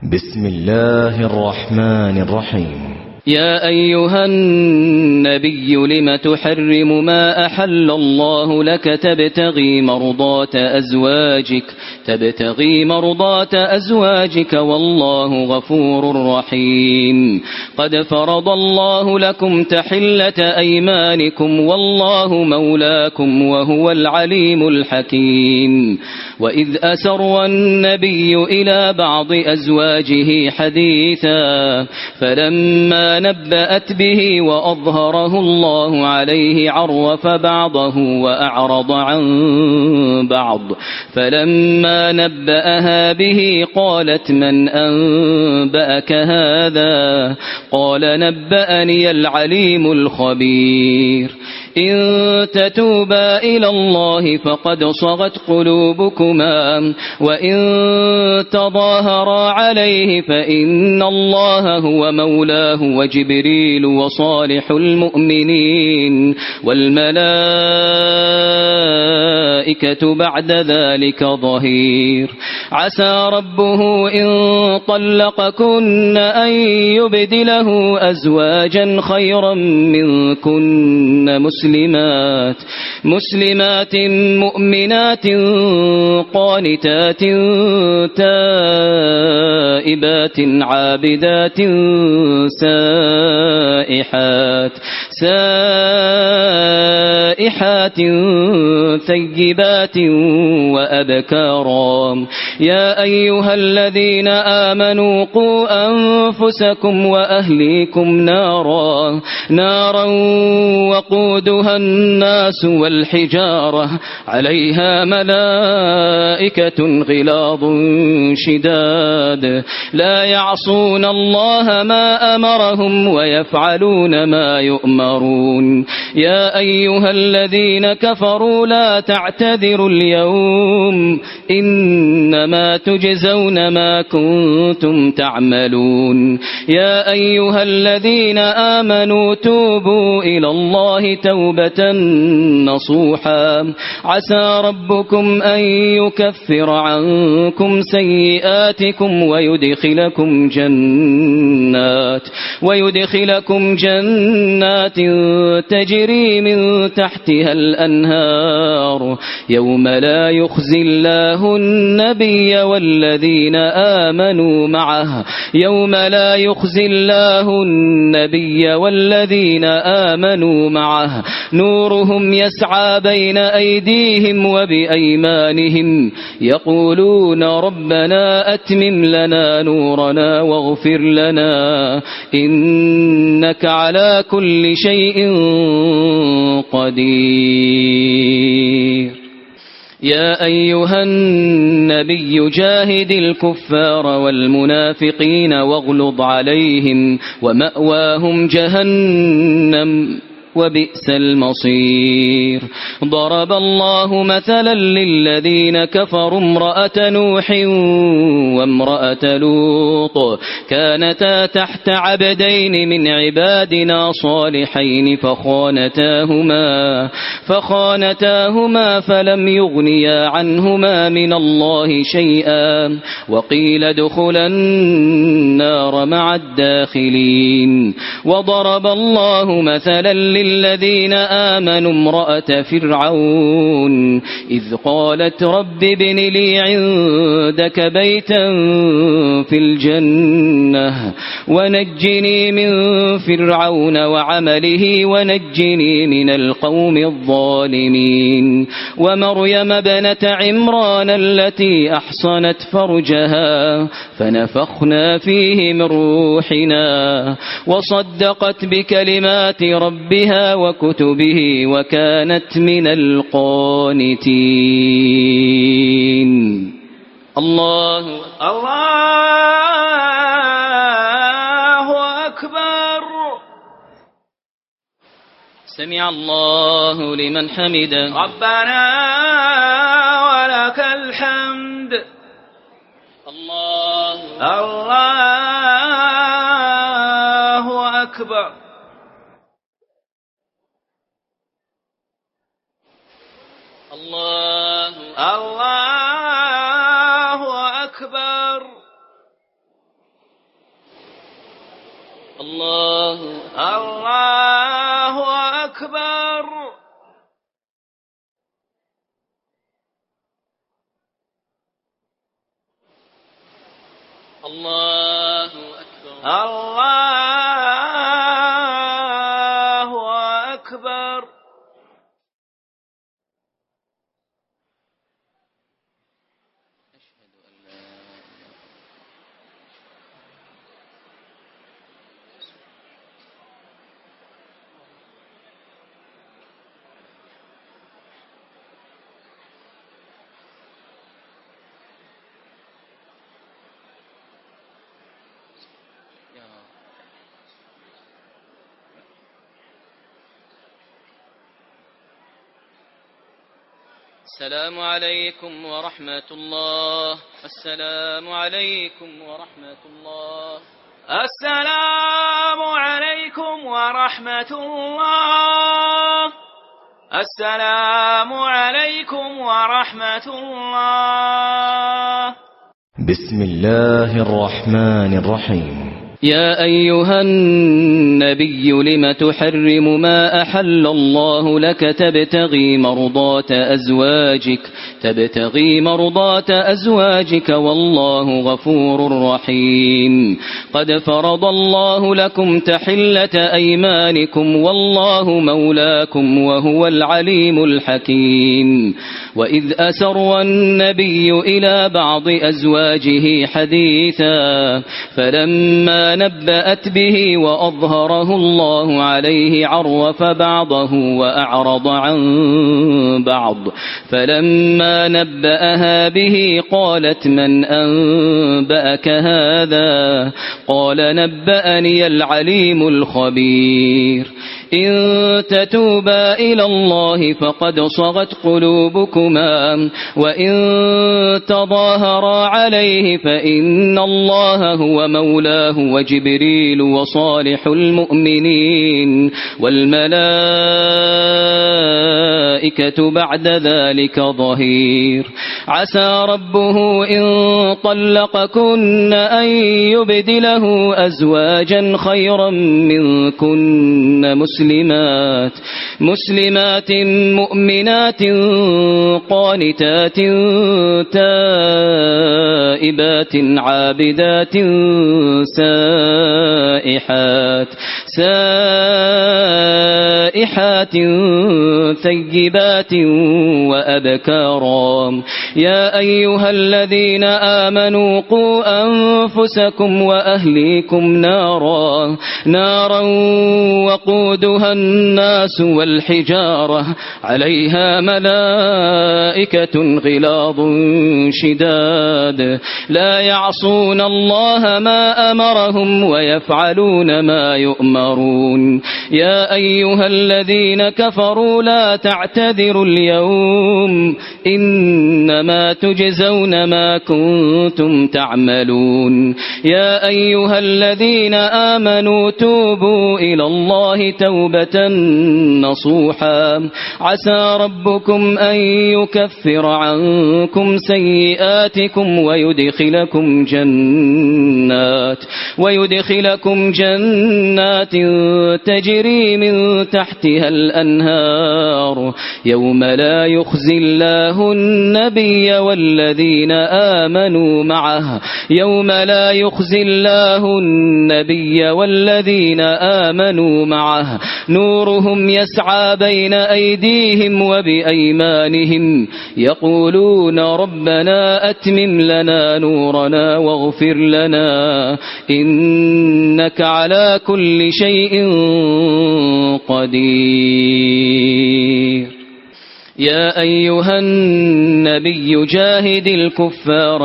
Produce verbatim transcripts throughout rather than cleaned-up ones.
بسم الله الرحمن الرحيم. يا أيها النبي لم تحرم ما أحل الله لك تبتغي مرضات أزواجك تبتغي مرضات أزواجك والله غفور رحيم. قد فرض الله لكم تحلة أيمانكم والله مولاكم وهو العليم الحكيم. وإذ أسر النبي إلى بعض أزواجه حديثا فلما نبأت به وأظهره الله عليه عرف بعضه وأعرض عن بعض فلما نبأها به قالت من أنبأك هذا قال نبأني العليم الخبير. إن تتوبا إلى الله فقد صغت قلوبكما وإن تظاهرا عليه فإن الله هو مولاه وجبريل وصالح المؤمنين والملائكة بعد ذلك ظهير. عسى ربه إن طلقكن أن يبدله أزواجا خيرا منكن مسلمات مسلمات مؤمنات قانتات تائبات عابدات سائحات سائحات ثيبات وأبكارا. يا أيها الذين آمنوا قوا أنفسكم وأهليكم نارا نارا وقودها الناس والحجارة عليها ملائكة غلاظ شداد لا يعصون الله ما أمرهم ويفعلون ما يؤمرون. يا أيها الذين كفروا لا تعتذروا اليوم إنما تجزون ما كنتم تعملون. يا أيها الذين آمنوا توبوا إلى الله توبة نصوحا عسى ربكم أن يكفر عنكم سيئاتكم ويدخلكم جنات ويدخلكم جنات تجري من تحتها الأنهار يوم لا يخزي الله النبي والذين آمنوا معه يوم لا يخزي الله النبي والذين آمنوا معه نورهم يسعى بين أيديهم وبأيمانهم يقولون ربنا أتمم لنا نورنا واغفر لنا إنك على كل شيء قدير. يا أيها النبي جاهد الكفار والمنافقين واغلظ عليهم ومأواهم جهنم وبئس المصير. ضرب الله مثلا للذين كفروا امرأة نوح وامرأة لوط كانتا تحت عبدين من عبادنا صالحين فخانتاهما فخانتاهما فلم يغنيا عنهما من الله شيئا وقيل ادخلا النار مع الداخلين. وضرب الله مثلا للذين آمنوا امرأة فرعون إذ قالت رب ابن لي عندك بيتا في الجنة ونجني من فرعون وعمله ونجني من القوم الظالمين. ومريم ابنة عمران التي أحصنت فرجها فنفخنا فيه من روحنا وصدقت بكلمات ربها وكتبه وكانت من القانتين. الله الله أكبر. سمع الله لمن حمده. ربنا ولك الحمد. الله الله أكبر. الله الله أكبر. الله الله أكبر. الله أكبر. الله أكبر. السلام عليكم ورحمة الله. السلام عليكم ورحمة الله. السلام عليكم ورحمة الله. السلام عليكم ورحمة الله. بسم الله الرحمن الرحيم. يا أيها النبي لم تحرم ما أحل الله لك تبتغي مرضات أزواجك تبتغي مرضات أزواجك والله غفور رحيم. قد فرض الله لكم تحلة أيمانكم والله مولاكم وهو العليم الحكيم. وإذ أسر النبي إلى بعض أزواجه حديثا فلما نبأت به وأظهره الله عليه عرف بعضه وأعرض عن بعض فلما نبأها به قالت من أنبأك هذا قال نبأني العليم الخبير. إن تتوبا إلى الله فقد صغت قلوبكما وإن تظاهرا عليه فإن الله هو مولاه وجبريل وصالح المؤمنين والملائكة بعد ذلك ظهير. عسى ربه إن طلقكن أن يبدله أزواجا خيرا منكن مسلمات مسلمات مؤمنات قانتات تائبات عابدات سائحات سائحات ثيبات وأبكارا. يا أيها الذين آمنوا قوا أنفسكم وأهليكم نارا نارا وقودها الناس والحجارة عليها ملائكة غلاظ شداد لا يعصون الله ما أمرهم ويفعلون ما يؤمرون. يا أيها الذين كفروا لا تعتذروا اليوم إنما تجزون ما كنتم تعملون. يا أيها الذين آمنوا توبوا إلى الله توبة نصوحا عسى ربكم أن يكفر عنكم سيئاتكم ويدخلكم جنات ويدخلكم جنات تجري من تحتها الأنهار يوم لا يخزي الله النبي والذين آمنوا معه يوم لا يخزي الله النبي والذين آمنوا معه نورهم يسعى بين أيديهم وبأيمانهم يقولون ربنا أتمم لنا نورنا واغفر لنا إنك على كل شيء قدير. يا أيها النبي جاهد الكفار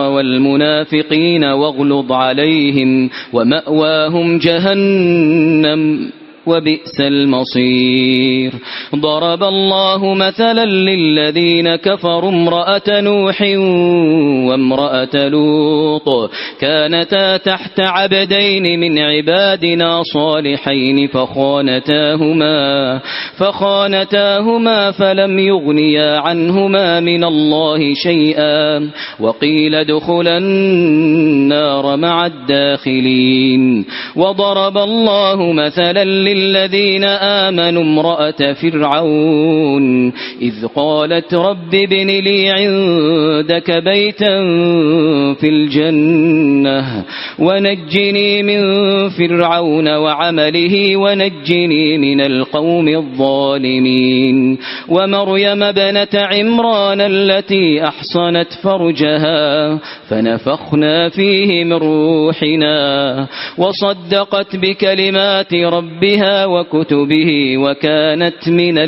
والمنافقين واغلظ عليهم ومأواهم جهنم وبئس المصير. ضرب الله مثلا للذين كفروا امرأة نوح وامرأة لوط كانتا تحت عبدين من عبادنا صالحين فخانتاهما فخانتاهما فلم يغنيا عنهما من الله شيئا وقيل ادخلا النار مع الداخلين. وضرب الله مثلا للذين آمنوا امرأة فرعون إذ قالت رب ابن لي عندك بيتا في الجنة ونجني من فرعون وعمله ونجني من القوم الظالمين. ومريم ابنة عمران التي أحصنت فرجها فنفخنا فيه من روحنا وصدقت بكلمات ربها وكتبه وكانت من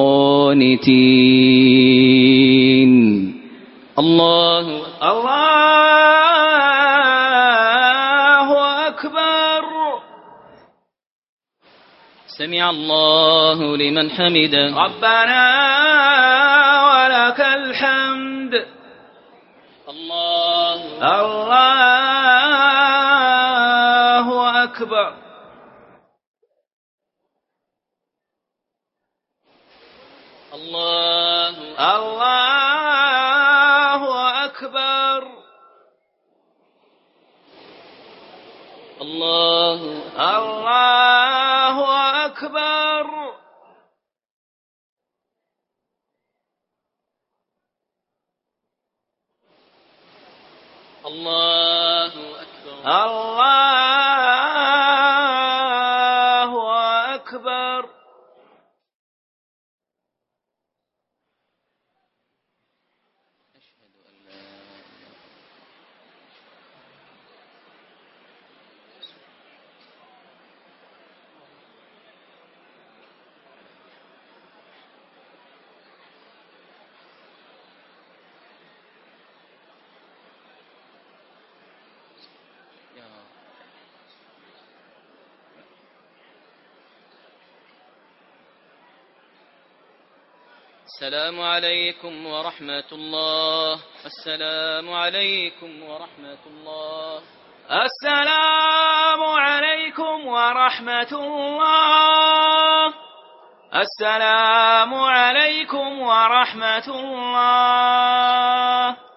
القانتين. الله الله أكبر. سمع الله لمن حمده. ربنا ولك الحمد. الله الله أكبر. الله الله أكبر. الله الله أكبر. الله أكبر. الله أكبر. السلام عليكم ورحمة الله. السلام عليكم ورحمة الله. السلام عليكم ورحمة الله. السلام عليكم ورحمة الله.